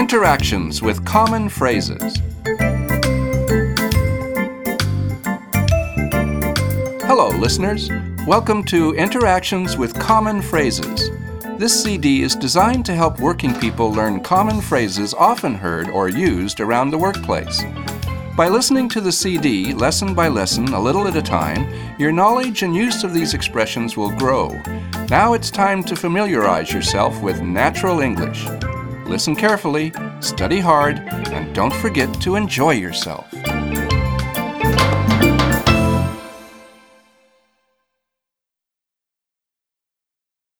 Interactions with Common Phrases. Hello, listeners. Welcome to Interactions with Common Phrases. This CD is designed to help working people learn common phrases often heard or used around the workplace. By listening to the CD lesson by lesson, a little at a time, your knowledge and use of these expressions will grow. Now it's time to familiarize yourself with natural English. Listen carefully, study hard, and don't forget to enjoy yourself.